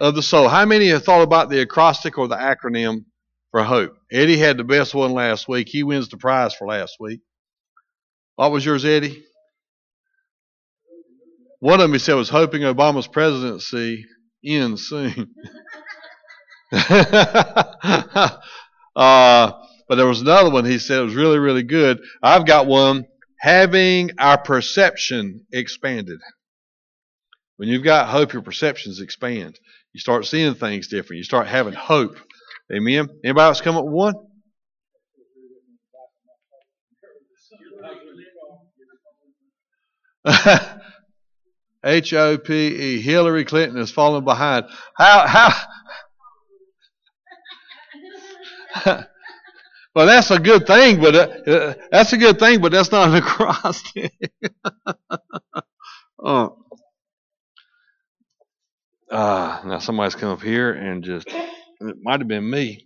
of the soul. How many have thought about the acrostic or the acronym for hope? Eddie had the best one last week. He wins the prize for last week. What was yours, Eddie? One of them he said was hoping Obama's presidency ends soon. But there was another one he said was really, really good. I've got one, having our perception expanded. When you've got hope, your perceptions expand. You start seeing things different. You start having hope. Amen. Anybody else come up with one? HOPE. Hillary Clinton has fallen behind. How? Well, that's a good thing, but that's not an acrostic. Now somebody's come up here and just, it might have been me.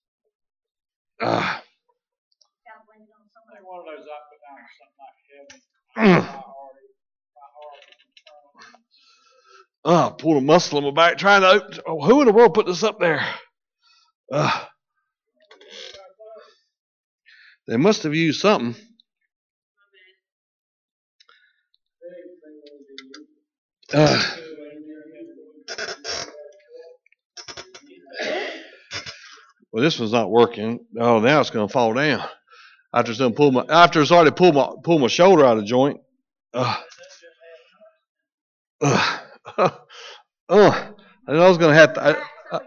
Pulled a muscle in my back trying to open. Who in the world put this up there? They must have used something. Well, this one's not working. Oh, now it's going to fall down. After it's already pulled my shoulder out of joint. I was going to have to.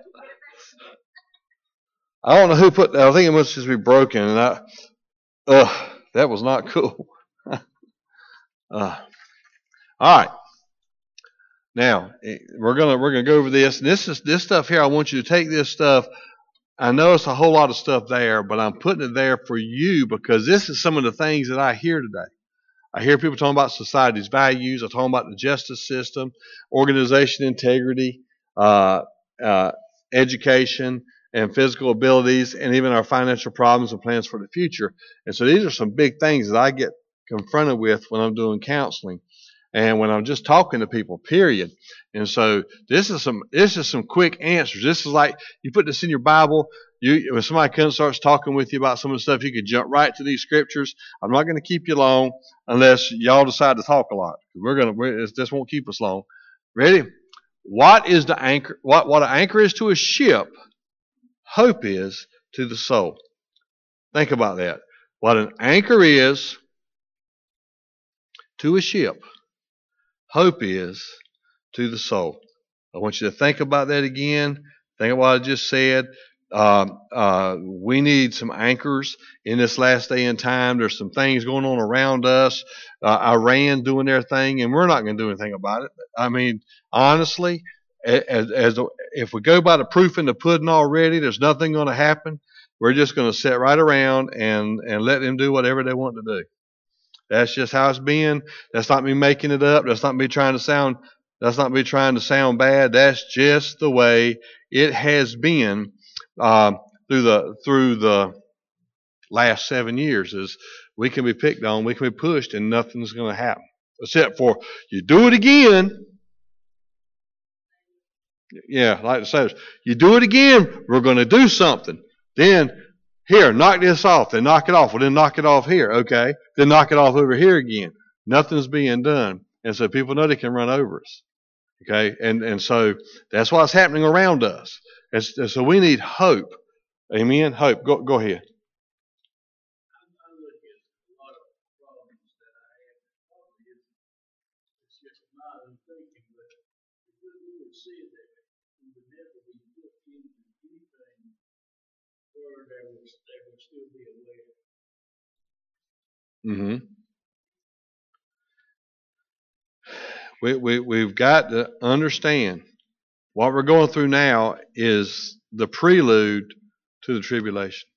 I don't know who put that. I think it must just be broken. And that was not cool. All right. Now we're gonna go over this. And this stuff here. I want you to take this stuff. I know it's a whole lot of stuff there, but I'm putting it there for you because this is some of the things that I hear today. I hear people talking about society's values. I'm talking about the justice system, organization integrity, education, and physical abilities, and even our financial problems and plans for the future. And so these are some big things that I get confronted with when I'm doing counseling and when I'm just talking to people, period. And so this is some quick answers. This is like you put this in your Bible. When somebody comes and starts talking with you about some of the stuff, you can jump right to these scriptures. I'm not going to keep you long unless y'all decide to talk a lot. This won't keep us long. Ready? What is the anchor? What an anchor is to a ship, hope is to the soul. Think about that. What an anchor is to a ship, hope is to the soul. I want you to think about that again. Think about what I just said. We need some anchors in this last day and time. There's some things going on around us. Iran doing their thing, and we're not going to do anything about it. I mean, honestly, if we go by the proof in the pudding already, there's nothing going to happen. We're just going to sit right around and let them do whatever they want to do. That's just how it's been. That's not me making it up. That's not me trying to sound bad. That's just the way it has been through the last 7 years. Is we can be picked on, we can be pushed, and nothing's going to happen except for you do it again. Yeah, like the sailors, you do it again, we're going to do something. Then here, knock this off. Then knock it off. Well, then knock it off here. Okay. Then knock it off over here again. Nothing's being done. And so people know they can run over us. Okay. And so that's what's happening around us. And so we need hope. Amen. Hope. Go ahead. Mm-hmm. We've got to understand what we're going through now is the prelude to the tribulation.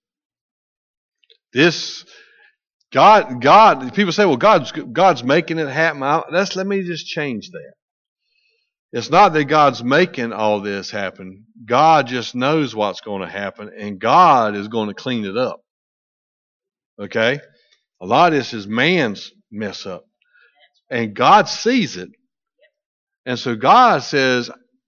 This God. People say, "Well, God's making it happen." Let me just change that. It's not that God's making all this happen. God just knows what's going to happen, and God is going to clean it up. Okay? A lot of this is man's mess up. And God sees it. And so God says,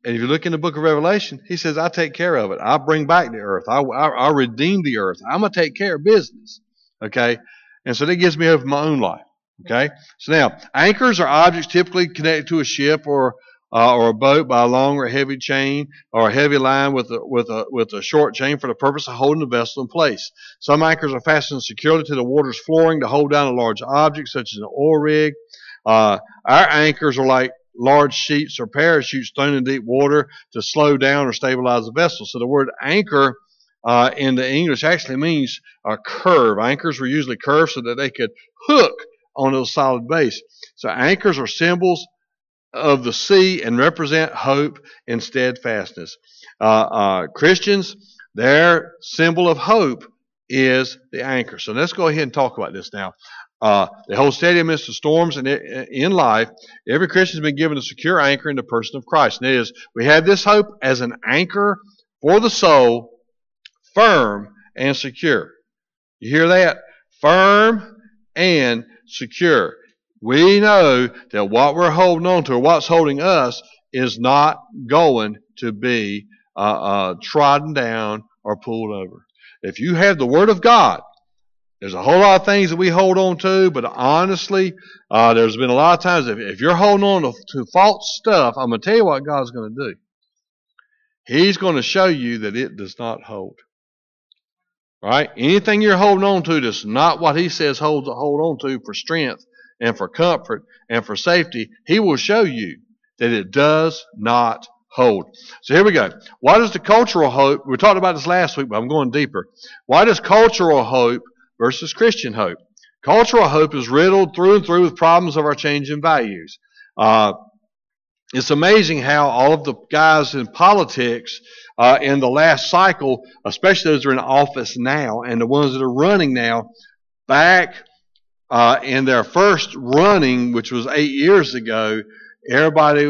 And if you look in the book of Revelation, he says, I take care of it. I'll bring back the earth. I'll redeem the earth. I'm going to take care of business. Okay? And so that gives me hope in my own life. Okay? So now, anchors are objects typically connected to a ship or a boat by a long or heavy chain or a heavy line with a short chain for the purpose of holding the vessel in place. Some anchors are fastened securely to the water's flooring to hold down a large object, such as an oil rig. Our anchors are like large sheets or parachutes thrown in deep water to slow down or stabilize the vessel. So the word anchor in the English actually means a curve. Anchors were usually curved so that they could hook onto a solid base. So anchors are symbols of the sea and represent hope and steadfastness. Christians, their symbol of hope is the anchor. So let's go ahead and talk about this now. They hold steady amidst the storms, and in life, every Christian has been given a secure anchor in the person of Christ. And it is, we have this hope as an anchor for the soul, firm and secure. You hear that? Firm and secure. We know that what we're holding on to, or what's holding us, is not going to be trodden down or pulled over. If you have the Word of God, there's a whole lot of things that we hold on to, but honestly, there's been a lot of times if you're holding on to false stuff, I'm going to tell you what God's going to do. He's going to show you that it does not hold. Right? Anything you're holding on to that's not what He says hold on to for strength and for comfort and for safety, He will show you that it does not hold. So here we go. What is the cultural hope? We talked about this last week, but I'm going deeper. What is cultural hope versus Christian hope? Cultural hope is riddled through and through with problems of our changing values. It's amazing how all of the guys in politics in the last cycle, especially those that are in office now and the ones that are running now, back in their first running, which was 8 years ago, everybody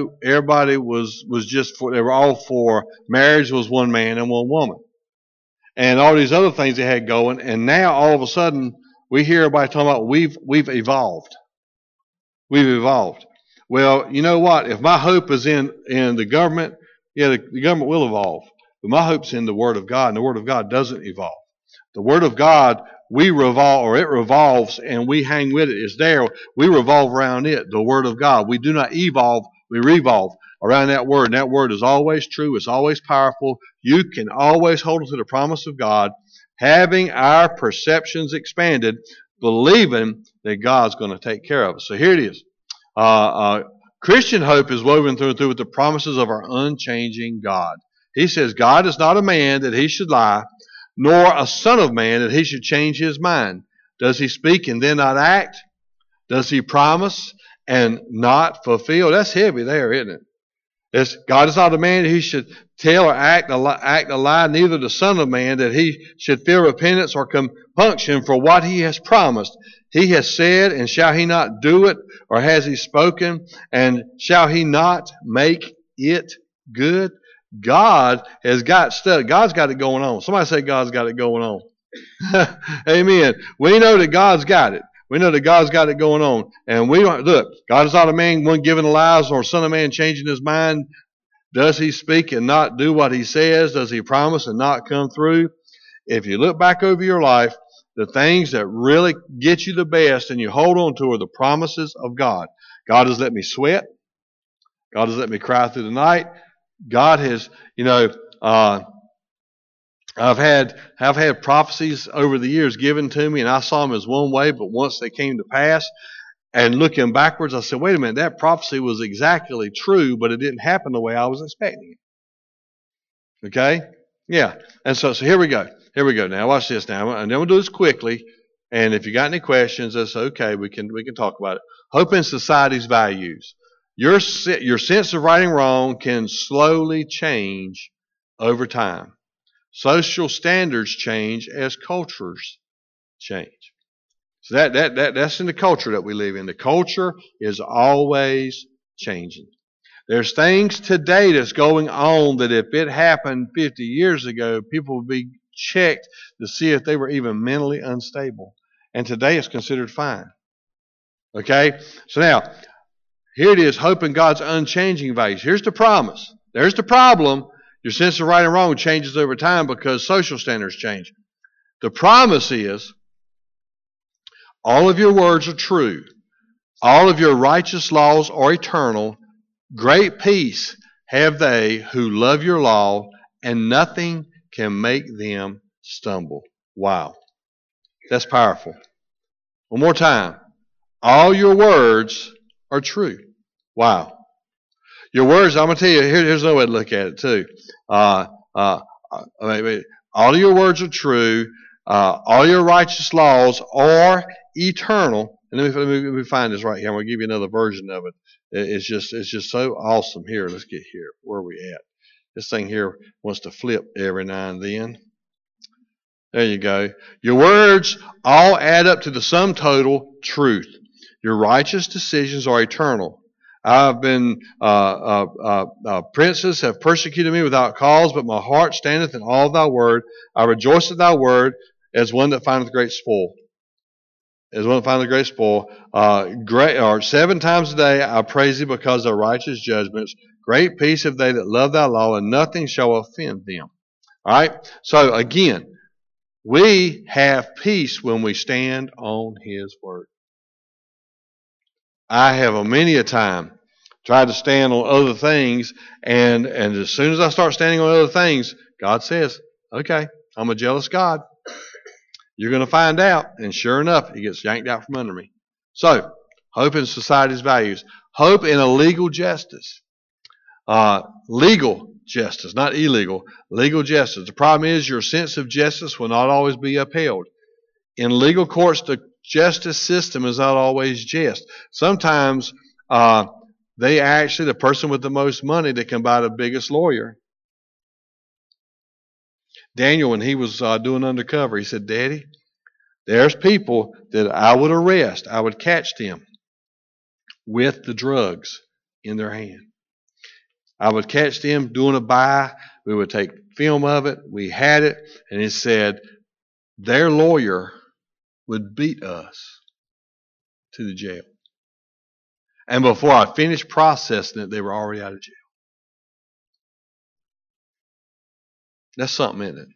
was just for, they were all for marriage was one man and one woman. And all these other things they had going, and now all of a sudden we hear everybody talking about we've evolved. We've evolved. Well, you know what? If my hope is in the government, yeah, the government will evolve. But my hope's in the Word of God, and the Word of God doesn't evolve. The Word of God, we revolve, or it revolves, and we hang with it. It's there. We revolve around it, the Word of God. We do not evolve, we revolve around that Word. And that Word is always true. It's always powerful. You can always hold on to the promise of God, having our perceptions expanded, believing that God's going to take care of us. So here it is. Christian hope is woven through and through with the promises of our unchanging God. He says, God is not a man that He should lie, nor a son of man that He should change His mind. Does He speak and then not act? Does He promise and not fulfill? That's heavy there, isn't it? God is not a man that He should tell or act a lie, neither the son of man that He should feel repentance or compunction for what He has promised. He has said, and shall He not do it? Or has He spoken, and shall He not make it good? God has got stuff. God's got it going on. Somebody say God's got it going on. Amen. We know that God's got it. We know that God's got it going on. And we don't, look, God is not a man, one giving lies, or a son of man changing his mind. Does He speak and not do what He says? Does He promise and not come through? If you look back over your life, the things that really get you the best and you hold on to are the promises of God. God has let me sweat. God has let me cry through the night. God has, I've had prophecies over the years given to me, and I saw them as one way, but once they came to pass, and looking backwards, I said, wait a minute, that prophecy was exactly true, but it didn't happen the way I was expecting it. Okay? Yeah. And so here we go. Here we go. Now watch this now. And then we'll do this quickly. And if you got any questions, that's okay. We can talk about it. Hope in society's values. Your sense of right and wrong can slowly change over time. Social standards change as cultures change. So that's in the culture that we live in. The culture is always changing. There's things today that's going on that if it happened 50 years ago, people would be checked to see if they were even mentally unstable. And today it's considered fine. Okay? So now, here it is, hope in God's unchanging values. Here's the promise. There's the problem. Your sense of right and wrong changes over time because social standards change. The promise is all of your words are true. All of your righteous laws are eternal. Great peace have they who love your law, and nothing can make them stumble. Wow. That's powerful. One more time. All your words are true. Wow. Your words, I'm going to tell you, here's another way to look at it too. All your words are true. All your righteous laws are eternal. And let me find this right here. I'm going to give you another version of it. It's just so awesome. Here, let's get here. Where are we at? This thing here wants to flip every now and then. There you go. Your words all add up to the sum total truth. Your righteous decisions are eternal. I've been, princes have persecuted me without cause, but my heart standeth in all thy word. I rejoice at thy word as one that findeth great spoil. As one that findeth great spoil. Or 7 times a day I praise thee because of righteous judgments. Great peace have they that love thy law, and nothing shall offend them. All right? So again, we have peace when we stand on his word. I have many a time tried to stand on other things, and as soon as I start standing on other things, God says, okay, I'm a jealous God. You're going to find out. And sure enough, it gets yanked out from under me. So, hope in society's values. Hope in a legal justice. Legal justice, not illegal. Legal justice. The problem is your sense of justice will not always be upheld. In legal courts, the justice system is not always just. Sometimes they actually, the person with the most money that can buy the biggest lawyer. Daniel, when he was doing undercover, he said, Daddy, there's people that I would arrest. I would catch them with the drugs in their hand. I would catch them doing a buy. We would take film of it. We had it. And it said their lawyer would beat us to the jail. And before I finished processing it, they were already out of jail. That's something, isn't it?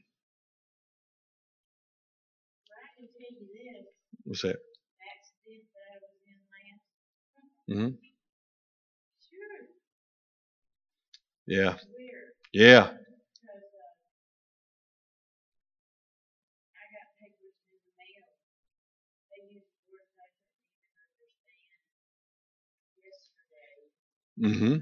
What's that? Mm-hmm. Yeah. Yeah. Mm-hmm.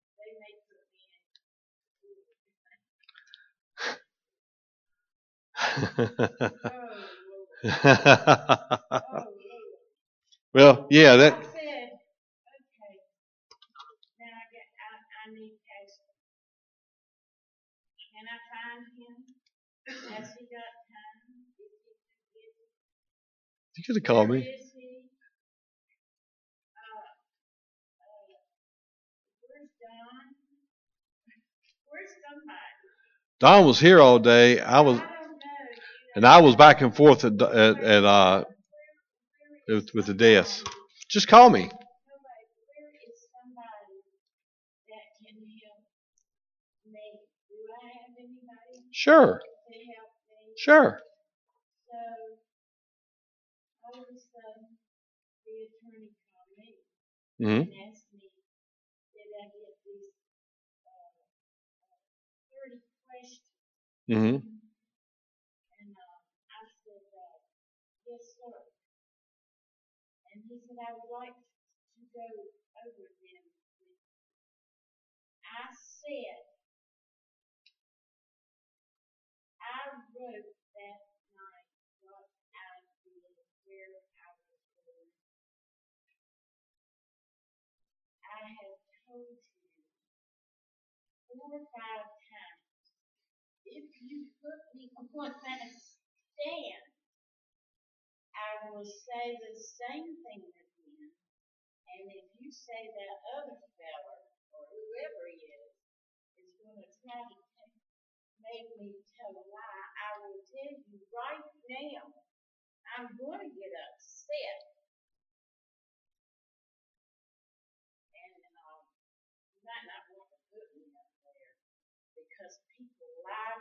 Well, yeah, that. You could have called me. Don was here all day. I was back and forth with the desk. Just call me. Sure. Sure. Mm-hmm. Mm-hmm.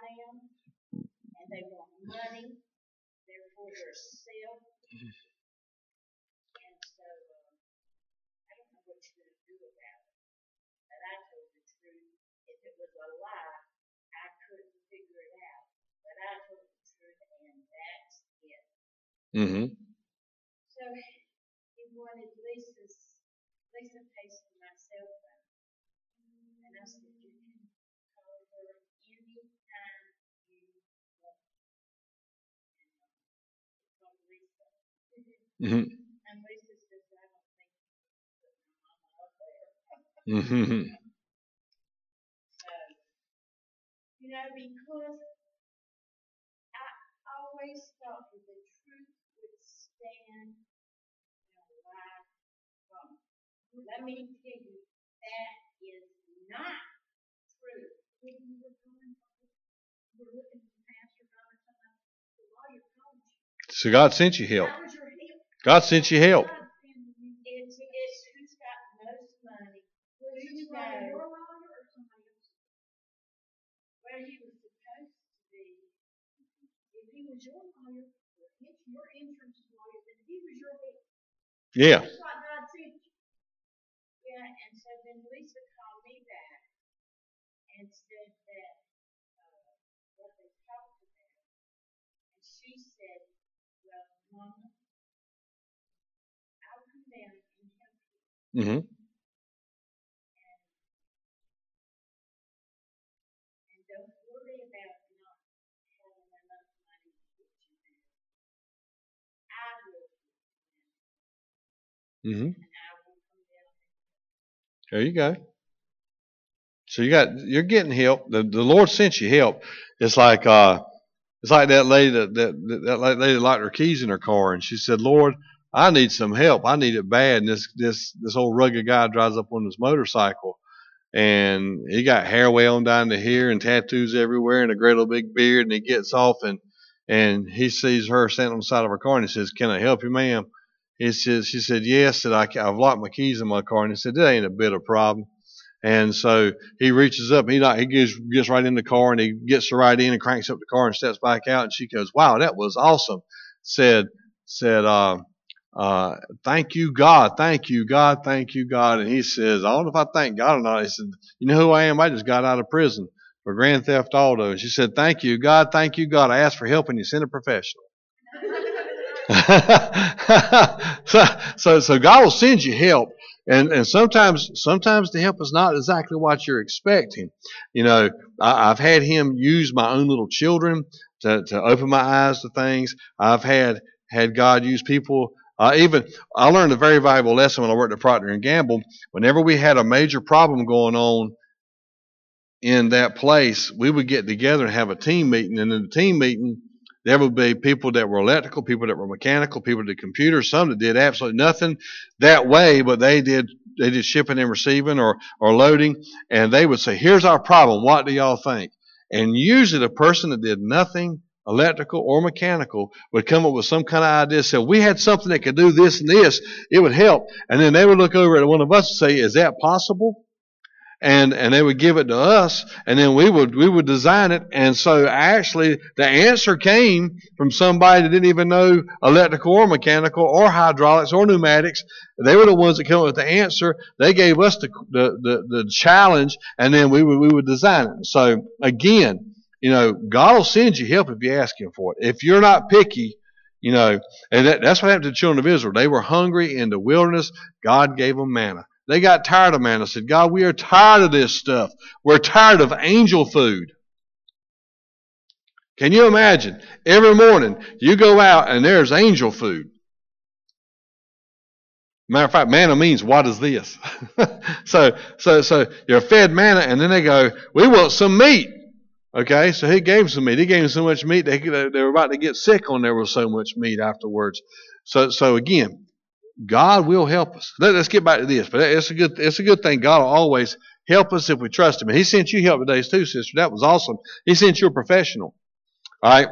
them, and they want money, therefore they're self. And so, I don't know what you're going to do about it. But I told the truth. If it was a lie, I couldn't figure it out. But I told the truth, and that's it. Mm-hmm. So he wanted Lisa pays for my cell phone. And I said, you can call her anytime you want. And he called Lisa. Mm-hmm. And Lisa says, I don't think you can put my mama up there. Mm-hmm. So, because I always thought that the truth would stand a lie from. Let me tell you, that is not true. When you were looking at the pastor, God, or something, the lawyer called you. So God sent you help. That was your help. God sent you help. It's who's got the most money. Who's got your lawyer or somebody else? Well, he was supposed to be. If he was your lawyer, your insurance lawyer, then he was your help. Yeah. That's what God sent you. Yeah, and so then Lisa called me back and said that what they talked about. And she said, well, Mama, I'll come down and help you. Mm-hmm. And don't worry about not having enough money to get you there. I will get you there. Mm-hmm. And I will come down and help you. There you go. So you're getting help. The Lord sent you help. It's like that lady that lady locked her keys in her car, and she said, "Lord, I need some help. I need it bad." And this old rugged guy drives up on his motorcycle, and he got hair way on down to here and tattoos everywhere and a great little big beard. And he gets off and he sees her standing on the side of her car, and he says, "Can I help you, ma'am?" She said, "Yes." Said, "I've locked my keys in my car." And he said, "That ain't a bit of problem." And so he reaches up, he gets right in the car, and he gets her right in and cranks up the car and steps back out. And she goes, "Wow, that was awesome." Said, "Thank you, God, thank you, God, thank you, God." And he says, "I don't know if I thank God or not." He said, "You know who I am? I just got out of prison for grand theft auto." And she said, "Thank you, God, thank you, God. I asked for help and you sent a professional." so God will send you help. And sometimes the help is not exactly what you're expecting. I've had him use my own little children to open my eyes to things. I've had God use people. I learned a very valuable lesson when I worked at Procter & Gamble. Whenever we had a major problem going on in that place, we would get together and have a team meeting. And in the team meeting, there would be people that were electrical, people that were mechanical, people that did computers, some that did absolutely nothing that way, but they did shipping and receiving or loading. And they would say, "Here's our problem. What do y'all think?" And usually the person that did nothing electrical or mechanical would come up with some kind of idea. So we had something that could do this and this, it would help. And then they would look over at one of us and say, "Is that possible?" And they would give it to us, and then we would design it. And so actually the answer came from somebody that didn't even know electrical or mechanical or hydraulics or pneumatics. They were the ones that came up with the answer. They gave us the challenge, and then we would design it. So again, God will send you help if you ask him for it. If you're not picky, and that's what happened to the children of Israel. They were hungry in the wilderness. God gave them manna. They got tired of manna. Said, "God, we are tired of this stuff. We're tired of angel food." Can you imagine? Every morning you go out and there's angel food. Matter of fact, manna means, "What is this?" So you're fed manna, and then they go, "We want some meat." Okay, so he gave them some meat. He gave them so much meat they were about to get sick on there with so much meat afterwards. So again, God will help us. Let's get back to this. But it's a good thing. God will always help us if we trust him. And he sent you help today too, sister. That was awesome. He sent you a professional. All right.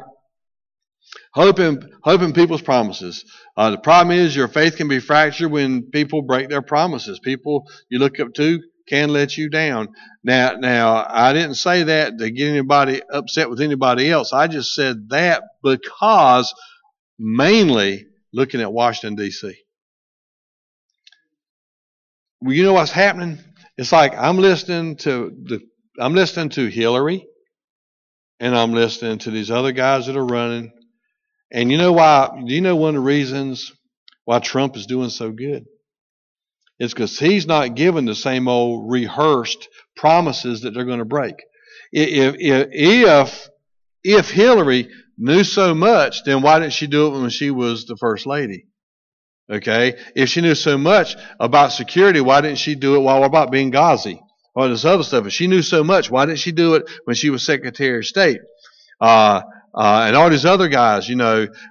Hoping people's promises. The problem is your faith can be fractured when people break their promises. People you look up to can let you down. Now, I didn't say that to get anybody upset with anybody else. I just said that because mainly looking at Washington, D.C. Well, you know what's happening? It's like I'm listening to Hillary, and I'm listening to these other guys that are running. And you know why? Do you know one of the reasons why Trump is doing so good? It's because he's not given the same old rehearsed promises that they're going to break. If Hillary knew so much, then why didn't she do it when she was the first lady? Okay? If she knew so much about security, why didn't she do it while about Benghazi? All this other stuff. If she knew so much, why didn't she do it when she was Secretary of State? And all these other guys, you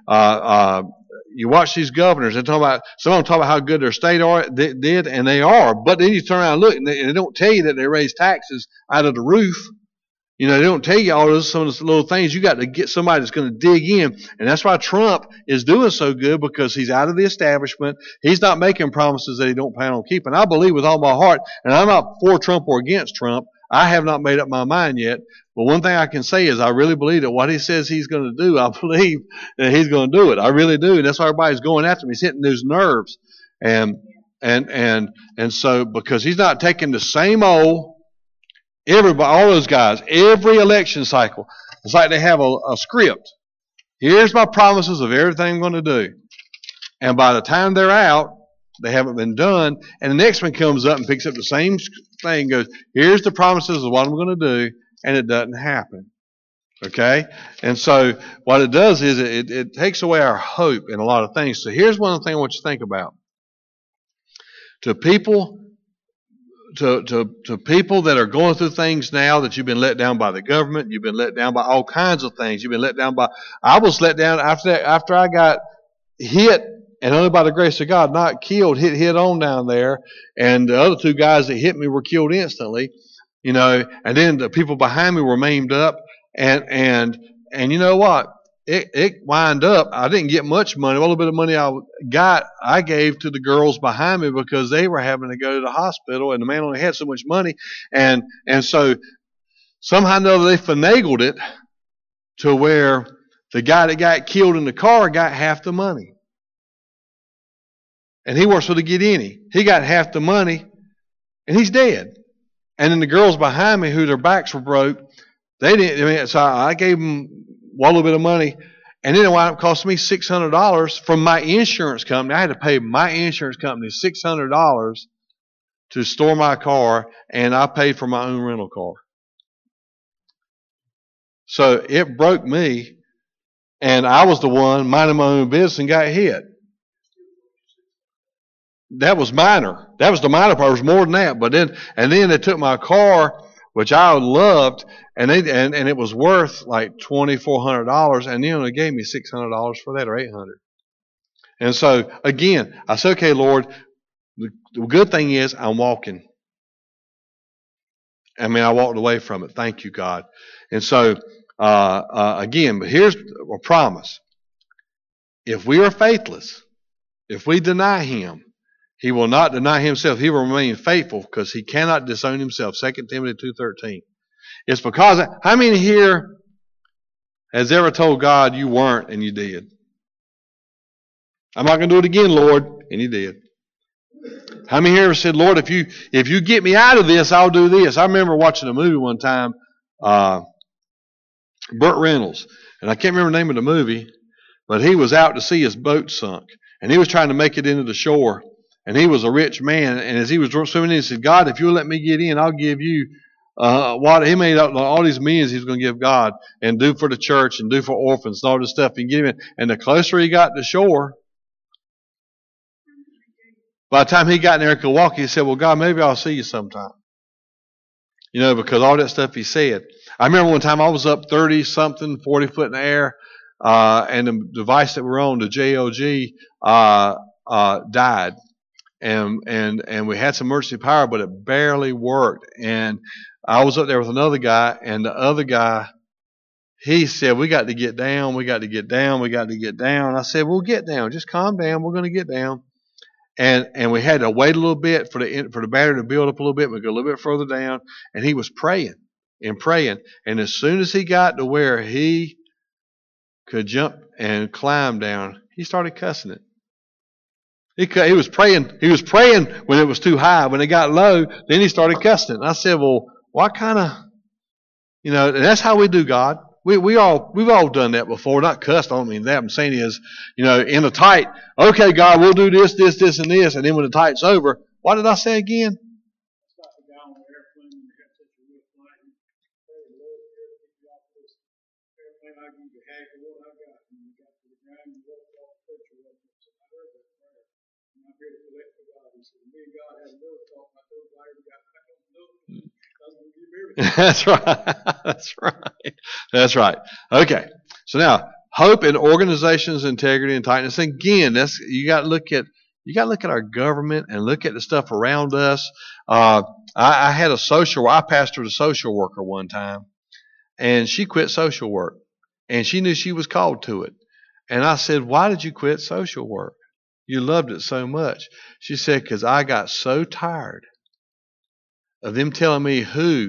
watch these governors, some of them talk about how good their state did, and they are, but then you turn around and look, and they don't tell you that they raise taxes out of the roof. They don't tell you all those, some of those little things. You got to get somebody that's going to dig in, and that's why Trump is doing so good, because he's out of the establishment. He's not making promises that he don't plan on keeping. I believe with all my heart, and I'm not for Trump or against Trump. I have not made up my mind yet. But one thing I can say is I really believe that what he says he's going to do, I believe that he's going to do it. I really do. And that's why everybody's going after him. He's hitting those nerves. And so because he's not taking the same old, everybody, all those guys, every election cycle, it's like they have a script. Here's my promises of everything I'm going to do. And by the time they're out, they haven't been done. And the next one comes up and picks up the same thing and goes, here's the promises of what I'm going to do. And it doesn't happen. Okay? And so what it does is it takes away our hope in a lot of things. So here's one thing I want you to think about. To people that are going through things now that you've been let down by the government, you've been let down by all kinds of things. You've been let down by, I was let down after I got hit, and only by the grace of God, not killed, hit on down there. And the other two guys that hit me were killed instantly. And then the people behind me were maimed up, and you know what? It wind up, I didn't get much money. A little bit of money I got, I gave to the girls behind me because they were having to go to the hospital, and the man only had so much money, and so somehow or another they finagled it to where the guy that got killed in the car got half the money, and he works for the Gideoni. He got half the money, and he's dead. And then the girls behind me, who their backs were broke, they didn't. So I gave them a little bit of money, and then it wound up costing me $600 from my insurance company. I had to pay my insurance company $600 to store my car, and I paid for my own rental car. So it broke me, and I was the one minding my own business and got hit. That was minor. That was the minor part. It was more than that. But then they took my car, which I loved, and it was worth like $2,400, and they only gave me $600 for that, or $800. And so again, I said, okay, Lord, the good thing is I'm walking. I walked away from it. Thank you, God. And so again, but here's a promise: if we are faithless, if we deny Him, He will not deny Himself. He will remain faithful, because He cannot disown Himself. 2 Timothy 2:13. It's because, how many here has ever told God you weren't and you did? I'm not going to do it again, Lord, and you did. How many here said, Lord, if you get me out of this, I'll do this? I remember watching a movie one time, Burt Reynolds, and I can't remember the name of the movie, but he was out to see his boat sunk, and he was trying to make it into the shore. And he was a rich man, and as he was swimming in, he said, God, if you'll let me get in, I'll give you what he made up all these millions he was going to give God and do for the church and do for orphans and all this stuff. And get him in. And the closer he got to shore, by the time he got in there and could walk, he said, well, God, maybe I'll see you sometime. Because all that stuff he said. I remember one time I was up 30-something, 40 foot in the air, and the device that we're on, the JLG, died. And we had some emergency power, but it barely worked. And I was up there with another guy, and the other guy, he said, we got to get down, we got to get down, we got to get down. I said, we'll get down. Just calm down. We're going to get down. and we had to wait a little bit for the battery to build up a little bit. We go a little bit further down, and he was praying and praying. And as soon as he got to where he could jump and climb down, he started cussing it. He was praying. He was praying when it was too high. When it got low, then he started cussing it. And I said, "Well, what kind of, And that's how we do God. We've all done that before. Not cussed. I don't mean that. I'm saying is, in the tight. Okay, God, we'll do this, this, this, and this. And then when the tight's over, what did I say again? That's right. That's right. That's right. Okay. So now, hope in organizations, integrity, and tightness. Again, you got to look at our government and look at the stuff around us. I pastored a social worker one time, and she quit social work, and she knew she was called to it. And I said, "Why did you quit social work? You loved it so much." She said, "Because I got so tired of them telling me who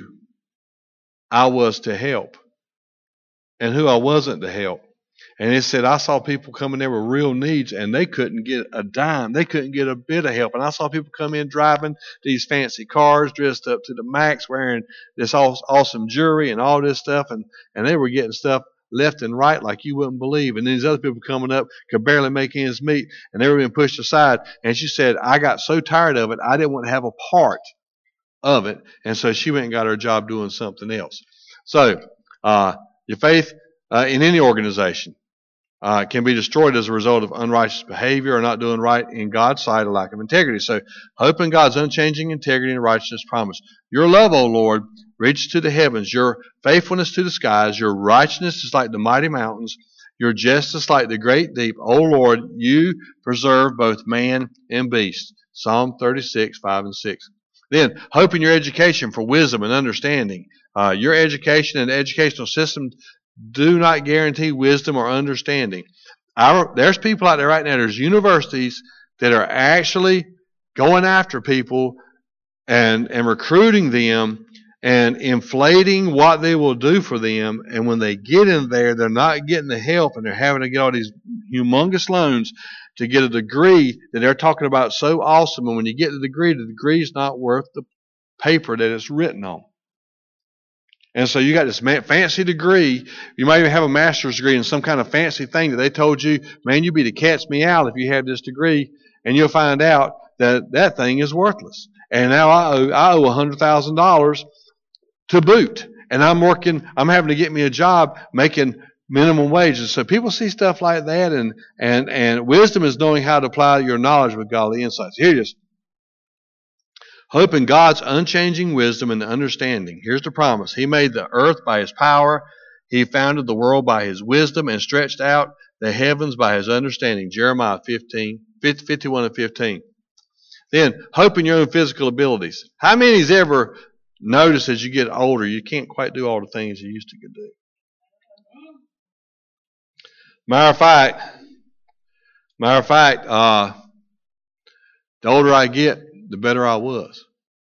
I was to help and who I wasn't to help." And it said, I saw people coming there with real needs, and they couldn't get a dime. They couldn't get a bit of help. And I saw people come in driving these fancy cars, dressed up to the max, wearing this awesome jewelry and all this stuff, and they were getting stuff left and right like you wouldn't believe. And these other people coming up could barely make ends meet, and they were being pushed aside. And she said, I got so tired of it, I didn't want to have a part of it. And so she went and got her job doing something else. So your faith in any organization can be destroyed as a result of unrighteous behavior or not doing right in God's sight, or lack of integrity. So hope in God's unchanging integrity and righteousness promise. Your love, O Lord, reaches to the heavens. Your faithfulness to the skies. Your righteousness is like the mighty mountains. Your justice like the great deep. O Lord, you preserve both man and beast. Psalm 36, 5 and 6. Then, hope in your education for wisdom and understanding. Your education and the educational system do not guarantee wisdom or understanding. There's people out there right now, there's universities that are actually going after people and recruiting them and inflating what they will do for them. And when they get in there, they're not getting the help, and they're having to get all these humongous loans to get a degree that they're talking about so awesome. And when you get the degree is not worth the paper that it's written on. And so you got this fancy degree. You might even have a master's degree in some kind of fancy thing that they told you, man, you'd be the cat's meow if you have this degree. And you'll find out that thing is worthless. And now I owe $100,000 to boot. And I'm having to get me a job making minimum wages. So people see stuff like that, and wisdom is knowing how to apply your knowledge with godly insights. Here it is. Hope in God's unchanging wisdom and understanding. Here's the promise. He made the earth by his power. He founded the world by his wisdom and stretched out the heavens by his understanding. Jeremiah 51 and 15. Then, hope in your own physical abilities. How many's ever noticed as you get older, you can't quite do all the things you used to do? Matter of fact, the older I get, the better I was.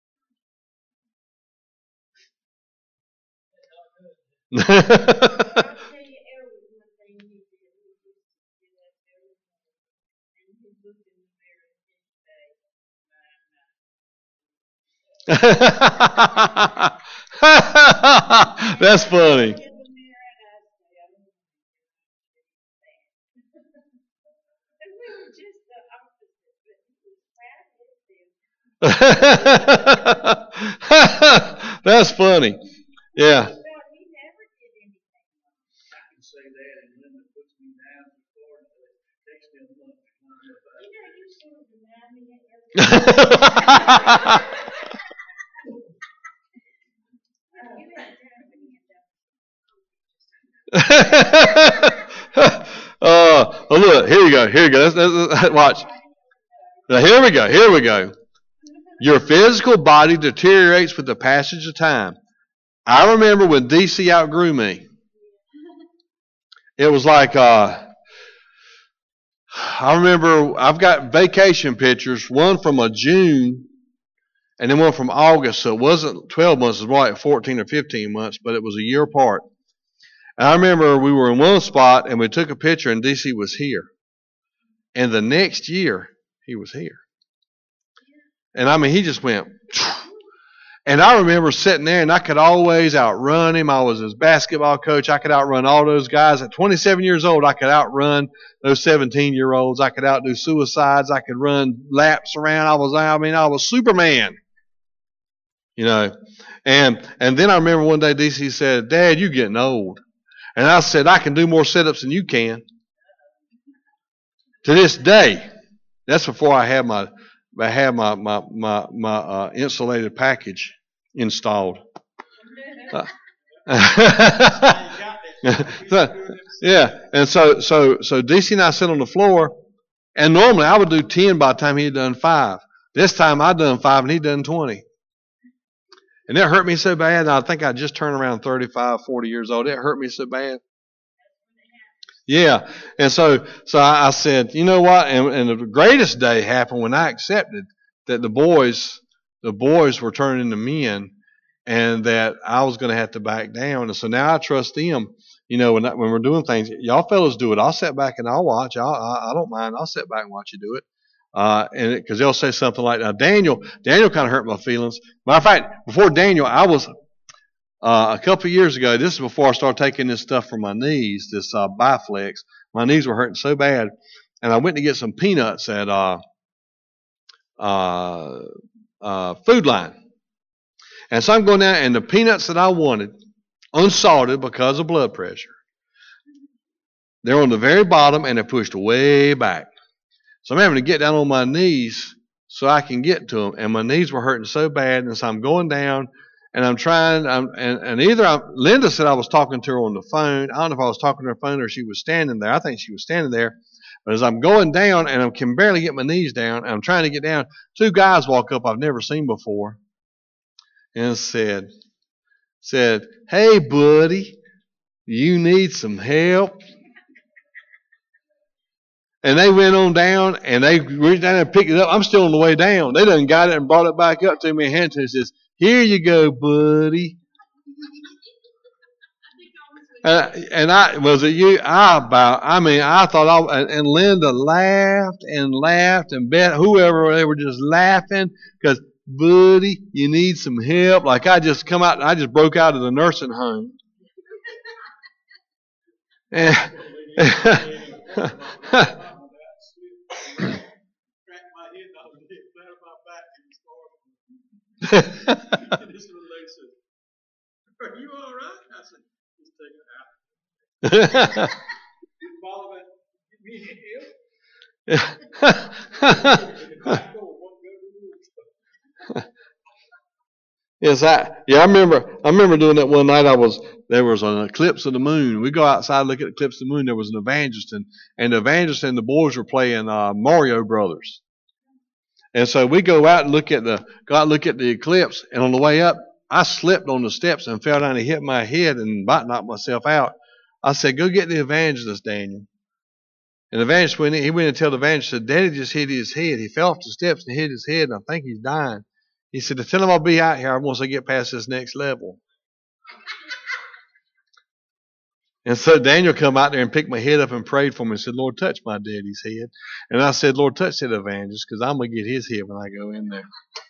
That's funny. That's funny. Yeah. Look, here you go. Let's watch. Now, here we go. Your physical body deteriorates with the passage of time. I remember when DC outgrew me. It was like, I remember I've got vacation pictures, one from a June and then one from August. So it wasn't 12 months, it was more like 14 or 15 months, but it was a year apart. And I remember we were in one spot and we took a picture and DC was here. And the next year, he was here. And I mean, he just went. And I remember sitting there, and I could always outrun him. I was his basketball coach. I could outrun all those guys. At 27 years old, I could outrun those 17-year-olds. I could outdo suicides. I could run laps around. I was Superman. You know. And then I remember one day DC said, "Dad, you're getting old." And I said, "I can do more sit-ups than you can." To this day, that's before I had my insulated package installed. Yeah, and so DC and I sit on the floor, and normally I would do 10 by the time he'd done 5. This time I'd done 5 and he'd done 20. And it hurt me so bad, and I think I just turned around 35, 40 years old. It hurt me so bad. Yeah, and so I said, you know what? And the greatest day happened when I accepted that the boys were turning into men, and that I was going to have to back down. And so now I trust them. You know, when we're doing things, y'all fellas do it. I'll sit back and I'll watch. I don't mind. I'll sit back and watch you do it. And because they'll say something like, now Daniel kind of hurt my feelings. Matter of fact, before Daniel, I was. A couple of years ago, this is before I started taking this stuff for my knees, this Biflex. My knees were hurting so bad, and I went to get some peanuts at Food Line. And so I'm going down, and the peanuts that I wanted, unsalted because of blood pressure, they're on the very bottom, and they're pushed way back. So I'm having to get down on my knees so I can get to them, and my knees were hurting so bad, and so I'm going down. And I'm trying, Linda said I was talking to her on the phone. I don't know if I was talking to her phone or she was standing there. I think she was standing there. But as I'm going down and I can barely get my knees down, and I'm trying to get down, 2 guys walk up I've never seen before and said, "Hey, buddy, you need some help?" And they went on down and they reached down and picked it up. I'm still on the way down. They done got it and brought it back up to me and handed it to me and says, "Here you go, buddy." And I was it you? I thought and Linda laughed and bet whoever they were just laughing because, "Buddy, you need some help." Like I just broke out of the nursing home. And Are you all right? I said, "Just take it out." Give me Yes, I remember doing that one night. There was an eclipse of the moon. We go outside and look at the eclipse of the moon. There was an evangelist, and the evangelist and the boys were playing Mario Brothers. And so we go out and look at the eclipse, and on the way up, I slipped on the steps and fell down and hit my head and about knocked myself out. I said, "Go get the evangelist, Daniel." And the evangelist went and told the evangelist, said, "Daddy just hit his head. He fell off the steps and hit his head, and I think he's dying." He said, "Tell him I'll be out here once I get past this next level." And so Daniel come out there and picked my head up and prayed for me and said, "Lord, touch my daddy's head." And I said, "Lord, touch that evangelist because I'm going to get his head when I go in there."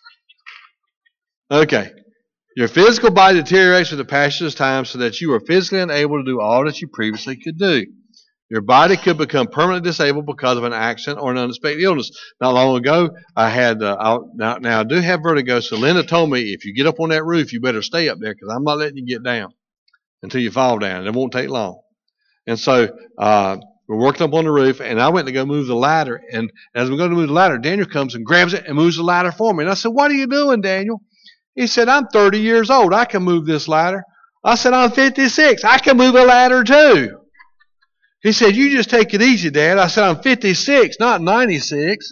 Okay. Your physical body deteriorates with the passage of time so that you are physically unable to do all that you previously could do. Your body could become permanently disabled because of an accident or an unexpected illness. Not long ago, I had, now I do have vertigo, so Linda told me, if you get up on that roof, you better stay up there because I'm not letting you get down until you fall down. It won't take long. And so we're working up on the roof, and I went to go move the ladder. And as we're going to move the ladder, Daniel comes and grabs it and moves the ladder for me. And I said, "What are you doing, Daniel?" He said, "I'm 30 years old. I can move this ladder." I said, "I'm 56. I can move a ladder too." He said, "You just take it easy, Dad." I said, "I'm 56, not 96.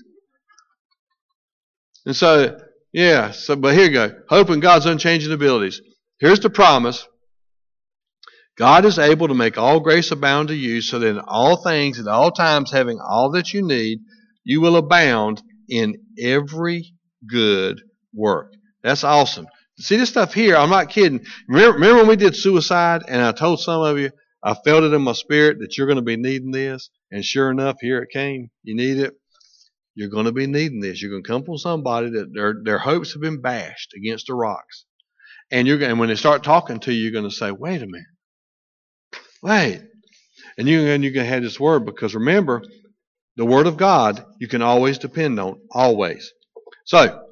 And so, but here you go. Hope in God's unchanging abilities. Here's the promise. God is able to make all grace abound to you, so that in all things, at all times, having all that you need, you will abound in every good work. That's awesome. See this stuff here, I'm not kidding. Remember when we did suicide, and I told some of you, I felt it in my spirit that you're going to be needing this, and sure enough, here it came. You need it. You're going to be needing this. You're going to come from somebody that their hopes have been bashed against the rocks. And when they start talking to you, you're going to say, wait a minute. Wait. And you're going to have this word, because remember, the word of God you can always depend on. Always. So,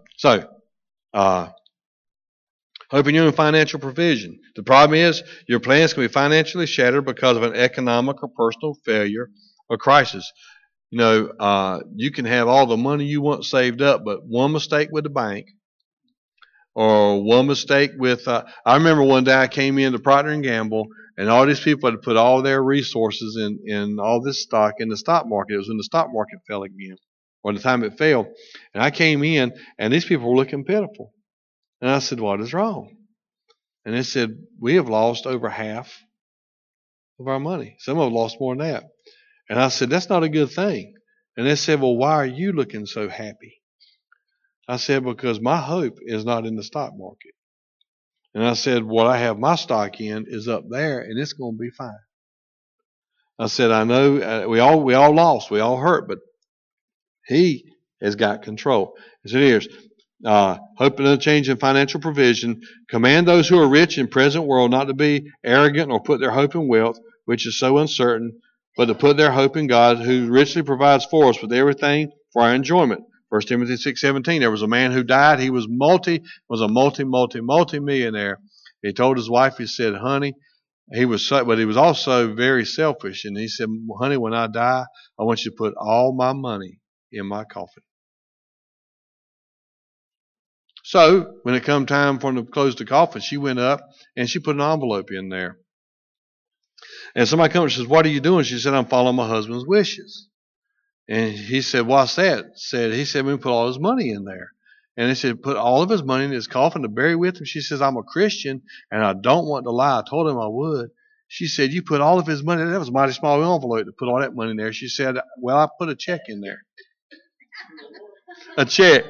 hoping you're in financial provision. The problem is your plans can be financially shattered because of an economic or personal failure or crisis. You can have all the money you want saved up, but one mistake with the bank, or one mistake with. I remember one day I came into Procter & Gamble, and all these people had put all their resources in all this stock in the stock market. It was when the stock market fell again, or the time it fell. And I came in, and these people were looking pitiful. And I said, what is wrong? And they said, we have lost over half of our money. Some have lost more than that. And I said, that's not a good thing. And they said, well, why are you looking so happy? I said, because my hope is not in the stock market. And I said, what I have my stock in is up there, and it's going to be fine. I said, I know we all lost, we all hurt, but he has got control. So here's, hoping to change in financial provision. Command those who are rich in present world not to be arrogant or put their hope in wealth, which is so uncertain, but to put their hope in God, who richly provides for us with everything for our enjoyment. 1 Timothy 6:17. There was a man who died. He was a multi-millionaire. He told his wife, he said, honey, but he was also very selfish. And he said, honey, when I die, I want you to put all my money in my coffin. So when it come time for him to close the coffin, she went up and she put an envelope in there. And somebody comes and says, what are you doing? She said, I'm following my husband's wishes. And he said, what's that? He said, we put all his money in there. And they said, put all of his money in his coffin to bury with him. She says, I'm a Christian and I don't want to lie. I told him I would. She said, you put all of his money. That was a mighty small envelope to put all that money in there. She said, well, I put a check in there. A check.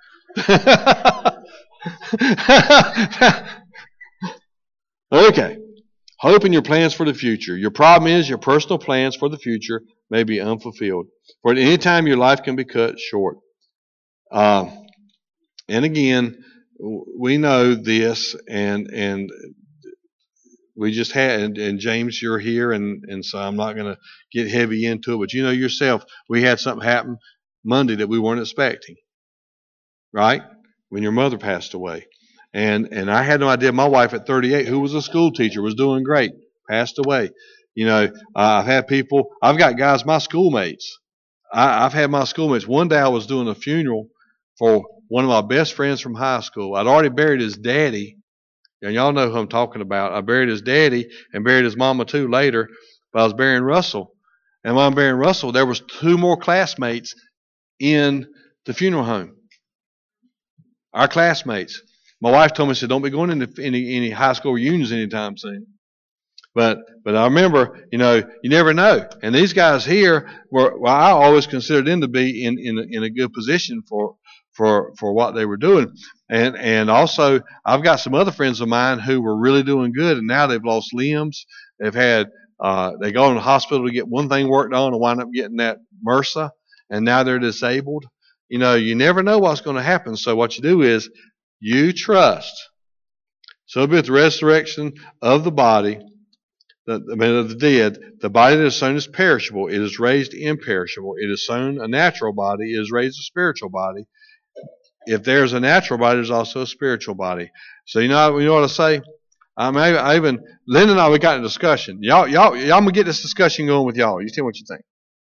Okay. Hope in your plans for the future. Your problem is your personal plans for the future may be unfulfilled. For at any time your life can be cut short. And again, we know this, and we just had, and James, you're here, and so I'm not going to get heavy into it, but you know yourself, we had something happen Monday that we weren't expecting, right? When your mother passed away. And I had no idea. My wife at 38, who was a school teacher, was doing great, passed away. I've had people, I've got guys, my schoolmates. I've had my schoolmates. One day I was doing a funeral for one of my best friends from high school. I'd already buried his daddy, and y'all know who I'm talking about. I buried his daddy and buried his mama too later, but I was burying Russell. And when I'm burying Russell, there was 2 more classmates in the funeral home. Our classmates. My wife told me, she said, don't be going into any high school reunions anytime soon. But I remember, you never know. And these guys here I always considered them to be in a good position for what they were doing. And also, I've got some other friends of mine who were really doing good, and now they've lost limbs. They've had, they go in the hospital to get one thing worked on and wind up getting that MRSA, and now they're disabled. You never know what's going to happen. So what you do is, you trust. So be it the resurrection of the body, of the dead, the body that is sown is perishable, it is raised imperishable. It is sown a natural body, it is raised a spiritual body. If there's a natural body, there's also a spiritual body. So you know what I say? Linda and I, we got in a discussion. Y'all, I'm gonna get this discussion going with y'all. You tell me what you think.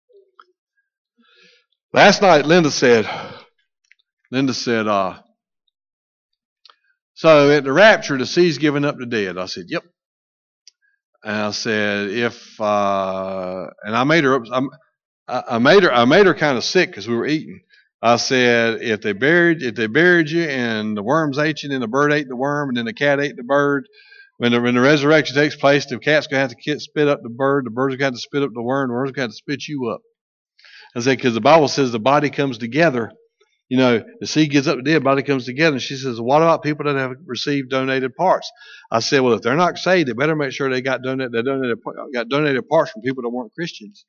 Last night, Linda said, so at the rapture, the sea's giving up the dead. I said, yep. And I said, and I made her, I made her kind of sick because we were eating. I said, if they buried you and the worms ate you, and then the bird ate the worm, and then the cat ate the bird, When the resurrection takes place, the cat's going to have to spit up the bird's going to have to spit up the worm, the worm's going to have to spit you up. I say, because the Bible says the body comes together. You know, the seed gets up the dead, body comes together. And she says, what about people that have received donated parts? I said, well, if they're not saved, they better make sure they got donated parts from people that weren't Christians.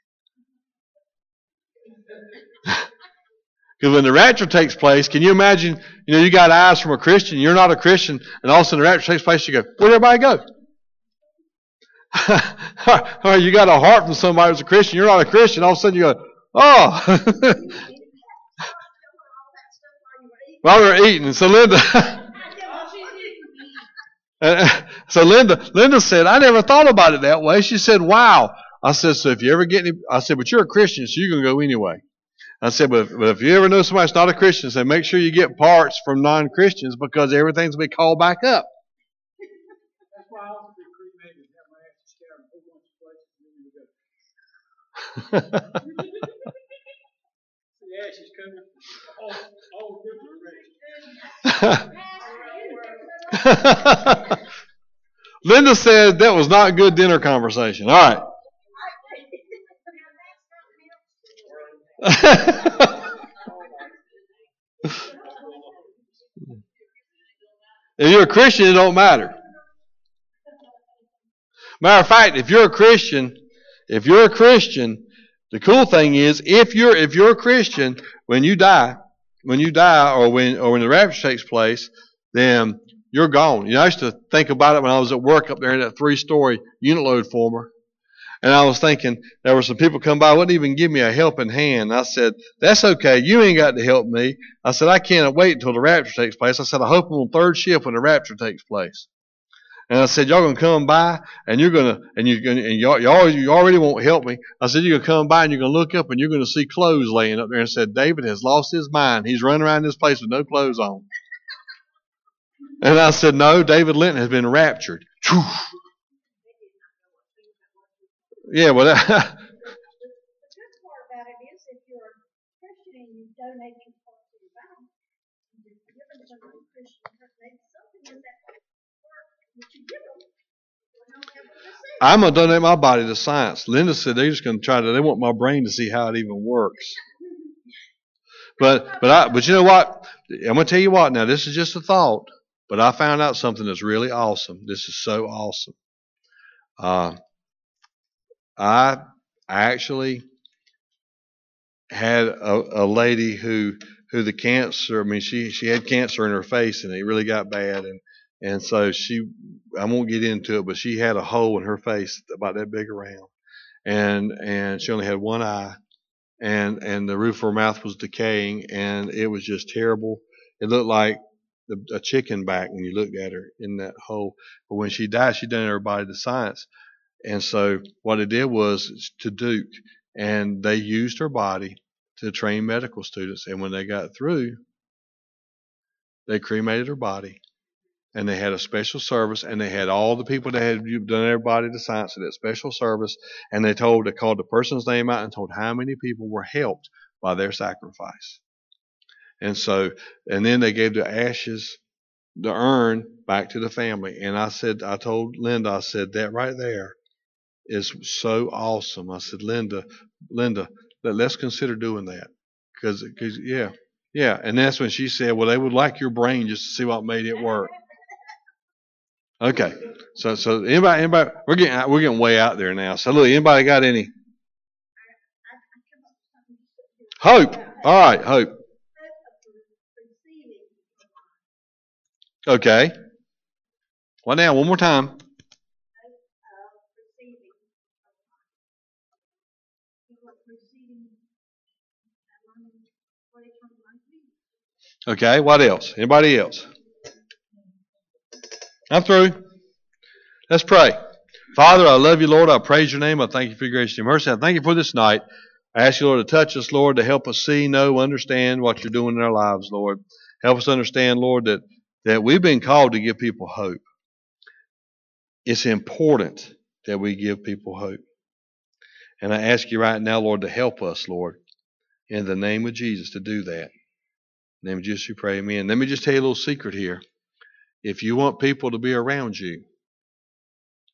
Because when the rapture takes place, can you imagine, you know, you got eyes from a Christian, you're not a Christian, and all of a sudden the rapture takes place, you go, where'd everybody go? Or you got a heart from somebody who's a Christian, you're not a Christian, all of a sudden you go, oh. While we were eating, so Linda said, I never thought about it that way. She said, wow. I said, so if you ever get any, I said, but you're a Christian, so you're going to go anyway. I said, but if you ever know somebody that's not a Christian, say, make sure you get parts from non-Christians because everything's going to be called back up. That's why I want to be cremated and have my ashes scattered a whole bunch of places and then we go. The ashes coming all different directions. Linda said that was not good dinner conversation. All right. If you're a Christian, it don't matter. Matter of fact, if you're a Christian, the cool thing is if you're a Christian, when you die, or when the rapture takes place, then you're gone. You know, I used to think about it when I was at work up there in that 3-story unit load former. And I was thinking, there were some people come by, wouldn't even give me a helping hand. I said, that's okay. You ain't got to help me. I said, I can't wait until the rapture takes place. I said, I hope I'm on third shift when the rapture takes place. And I said, y'all going to come by and you already won't help me. I said, you're going to come by and you're going to look up and you're going to see clothes laying up there. And said, David has lost his mind. He's running around this place with no clothes on. And I said, no, David Linton has been raptured. Whew. Yeah, well, the good part about it is if you're a Christian and you donate any part to the Bible, you're giving somebody a Christian, maybe something in that work that you give them will help them with this. I'm going to donate my body to science. Linda said they're just going to they want my brain to see how it even works. But you know what? I'm going to tell you what now, this is just a thought, but I found out something that's really awesome. This is so awesome. I actually had a lady who the cancer, I mean, she had cancer in her face and it really got bad. And so I won't get into it, but she had a hole in her face about that big around. And she only had one eye and the roof of her mouth was decaying and it was just terrible. It looked like a chicken back when you looked at her in that hole. But when she died, she donated her body to science. And so what it did was to Duke, and they used her body to train medical students. And when they got through, they cremated her body, and they had a special service, and they had all the people that had done their body to science at that special service, and they called the person's name out and told how many people were helped by their sacrifice. And then they gave the ashes, the urn, back to the family. And I told Linda, I said, that right there is so awesome. I said, Linda, let's consider doing that. Because yeah. And that's when she said, well, they would like your brain just to see what made it work. Okay. So anybody, we're getting way out there now. So look, anybody got any? Hope. All right, hope. Okay. Well, now, one more time. Okay, what else? Anybody else? I'm through. Let's pray. Father, I love you, Lord. I praise your name. I thank you for your grace and your mercy. I thank you for this night. I ask you, Lord, to touch us, Lord, to help us see, know, understand what you're doing in our lives, Lord. Help us understand, Lord, that we've been called to give people hope. It's important that we give people hope. And I ask you right now, Lord, to help us, Lord, in the name of Jesus, to do that. In the name of Jesus, we pray, amen. Let me just tell you a little secret here. If you want people to be around you,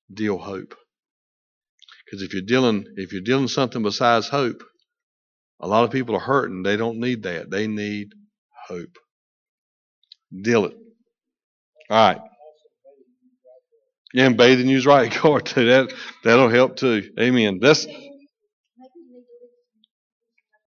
deal hope. Because if you're dealing something besides hope, a lot of people are hurting. They don't need that. They need hope. Deal it. All right. Yeah, and bathe and use right card too. That'll help too. Amen.